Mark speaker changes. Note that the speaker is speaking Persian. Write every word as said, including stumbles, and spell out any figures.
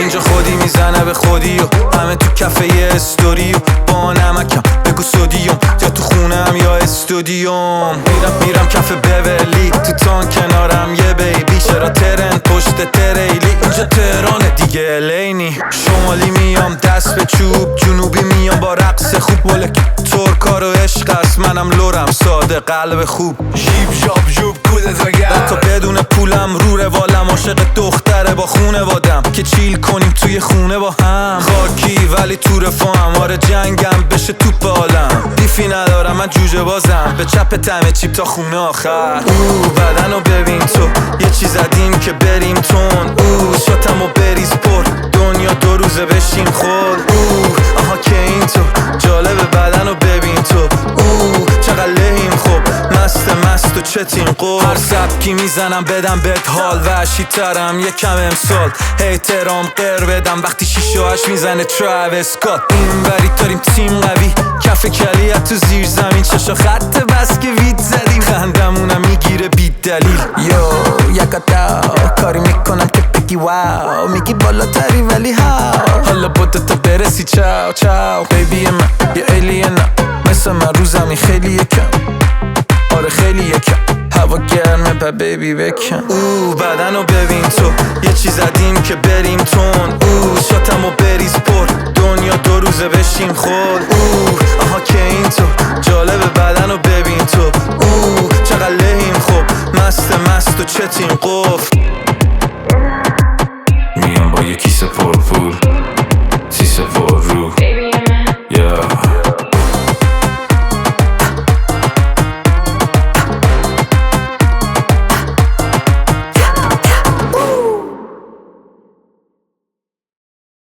Speaker 1: اینجا خودی میزنه به خودی و همه تو کفه یه استوری و با نمکم بگو سودیوم یا تو خونم یا استودیوم. میرم میرم کف بولی تو تان کنارم یه بیبی، چرا ترن پشت تریلی اینجا تهرانه دیگه الینی. شمالی میام دست به چوب، جنوبی میام با رقص خوب، ولک ترکا رو عشق است منم لورم ساده قلب خوب.
Speaker 2: جیب جاب جوب کودت وگر
Speaker 1: تا بدون پولم رو روالم، عاشق دختره با خونه وادم که چیل کنیم توی خونه با هم. خاکی ولی تو رفاهم، آره جنگم بشه توپ عالم. بیفی ندارم من جوجه بازم، به چپ تمه چیپ تا خونه آخر. او بدن رو ببین تو یه چیز زدیم که بریم تون. او شاتم و بریز پر دنیا دو روزه بشیم خود. او آها که این تو جالب بدن رو ببین تو. او چقدر لحیم خوب مست مست و چتین قول. هر سبکی میزنم بدم بهت حال وحشی ترم یکم امسال. احترام قر بدم وقتی شیشه هاش میزنه تراویس اسکات. این بری داریم تیم قوی کف کلیت تو زیر زمین، چشا خط بس که وید زدیم خندمونم میگیره بی دلیل. یو یکتا کاری میکنم که بگی واو، میگی بالاتری ولی هاو. حالا بوده تا برسی چاو چاو بیبی من یه ایلینم، مثل من رو زمین خیلی یکم، آره خیلی یکم. هوا گرمه با بیبی بکن. او بدن رو ببین تو یه چیز زدیم که بریم تون. او شاتم و بریز پر دنیا دو روزه بشیم خود. او آها که این تو جالب بدن رو ببین